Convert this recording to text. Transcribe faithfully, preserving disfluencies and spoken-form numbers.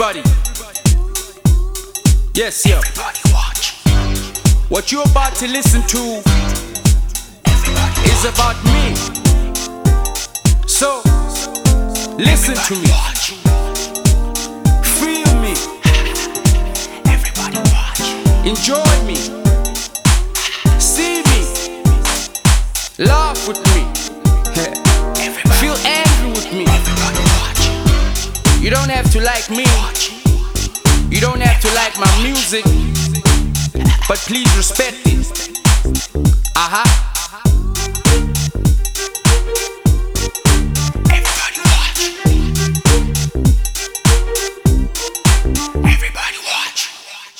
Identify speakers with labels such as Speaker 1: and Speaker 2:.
Speaker 1: Everybody. Yes, yo.
Speaker 2: Everybody watch.
Speaker 1: What you're about to listen to
Speaker 2: Everybody
Speaker 1: is
Speaker 2: watch.
Speaker 1: about me. So, listen to me.
Speaker 2: Watch.
Speaker 1: Feel me.
Speaker 2: Everybody watch.
Speaker 1: Enjoy me. See me. Laugh with me.
Speaker 2: Everybody.
Speaker 1: Feel angry with me.
Speaker 2: Everybody watch.
Speaker 1: You don't have to like me.
Speaker 2: Watch.
Speaker 1: You don't have to like my music. But please respect it. Uh-huh.